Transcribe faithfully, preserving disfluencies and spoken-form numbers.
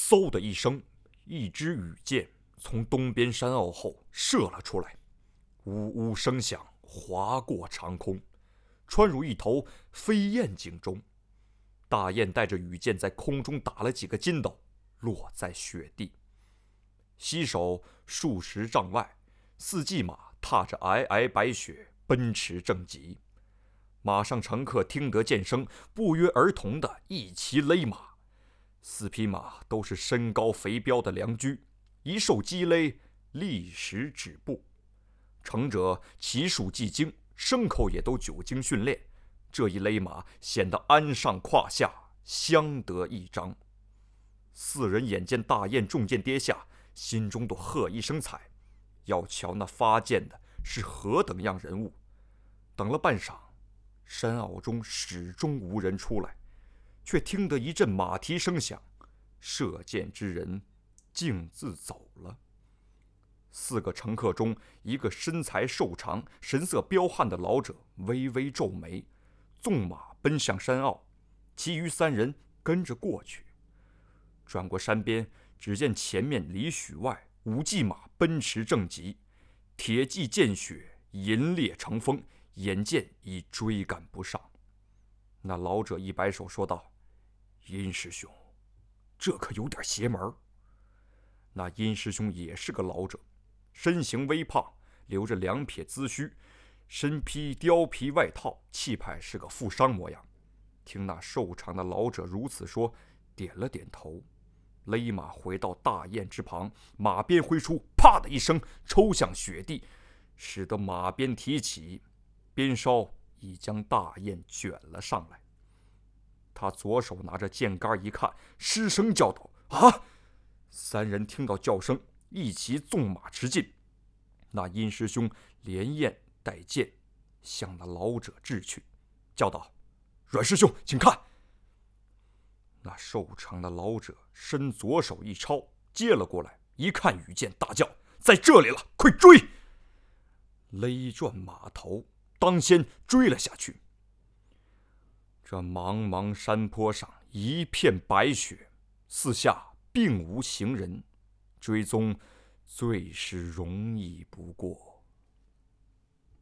嗖的一声，一支羽箭从东边山坳后射了出来，呜呜声响，划过长空，穿入一头飞燕颈中。大雁带着羽箭在空中打了几个筋斗，落在雪地。西首数十丈外，四骑马踏着皑皑白雪奔驰正急。马上乘客听得箭声，不约而同地一齐勒马。四匹马都是身高肥膘的良驹，一受击勒，立时止步。乘者骑术既精，牲口也都久经训练，这一勒马显得鞍上胯下相得益彰。四人眼见大雁中箭跌下，心中都喝一声彩，要瞧那发箭的是何等样人物。等了半晌，山坳中始终无人出来，却听得一阵马蹄声响，射箭之人径自走了。四个乘客中，一个身材瘦长、神色彪悍的老者微微皱眉，纵马奔向山坳，其余三人跟着过去。转过山边，只见前面里许外五骑马奔驰正急，铁骑见雪，银裂成风，眼见已追赶不上。那老者一摆手说道：“殷师兄，这可有点邪门。”那殷师兄也是个老者，身形微胖，留着两撇髭须，身披貂皮外套，气派是个富商模样。听那瘦长的老者如此说，点了点头，勒马回到大雁之旁，马鞭挥出，啪的一声抽向雪地，使得马鞭提起，鞭梢已将大雁卷了上来。他左手拿着箭杆一看，失声叫道：“啊！”三人听到叫声，一齐纵马驰进。那殷师兄连雁带箭向那老者掷去，叫道：“阮师兄，请看！”那瘦长的老者伸左手一抄，接了过来，一看羽箭，大叫：“在这里了，快追！”勒转马头，当先追了下去。这茫茫山坡上一片白雪，四下并无行人，追踪最是容易不过。